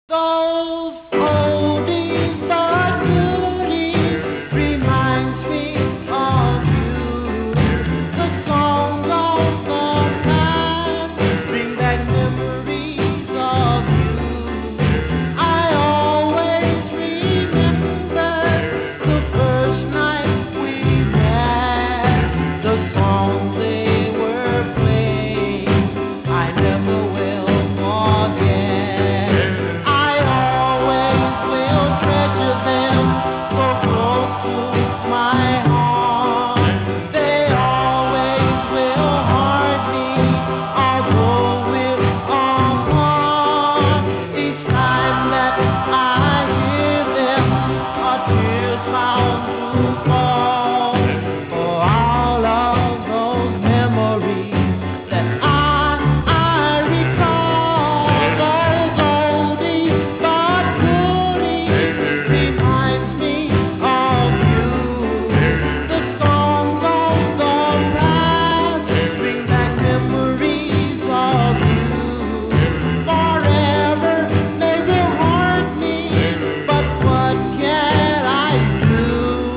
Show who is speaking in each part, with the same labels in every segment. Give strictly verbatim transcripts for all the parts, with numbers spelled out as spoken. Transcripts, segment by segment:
Speaker 1: Those oldies but goodies reminds me of you. The songs of the past bring back memories of you. I always remember the first night we met. The songs they were playing, I never will forget. I always will treasure them so close to my heart. They always will haunt me, although we're apart. Each time that I hear them, a tear's bound to fall for all of those memories that I I recall. Those oldies but goodies reminds me of you. The songs of the past bring back memories of you. Forever they will haunt me, but what can I do?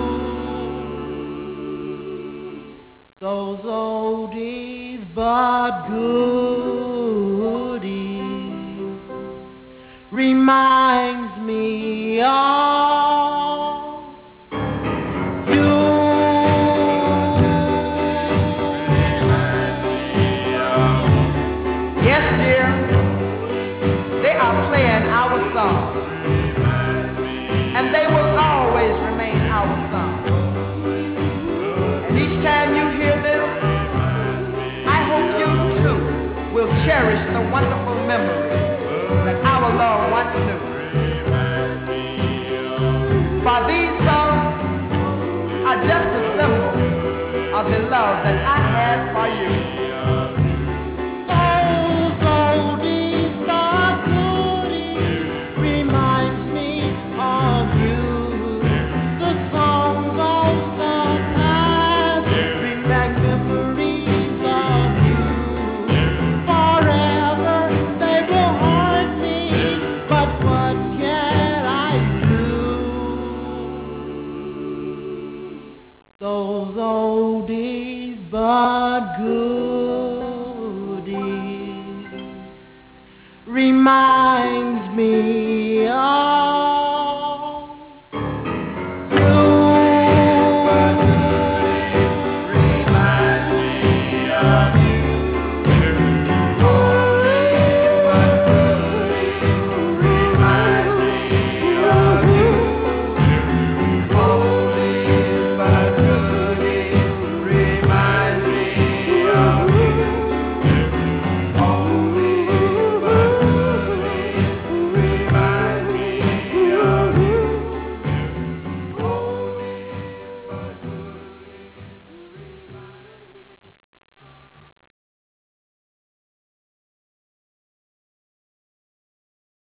Speaker 1: Those oldies but goodies reminds me of you.
Speaker 2: Yes, dear, they are playing our songs, and they will always remain our songs. And each time you hear them, I hope you too will cherish the wonderful memories that our love once knew. For these songs are just a symbol of the love that I had for you.
Speaker 1: Those oldies but goodies reminds me of you. The songs of the past bring back memories of you. Forever they will haunt me, but what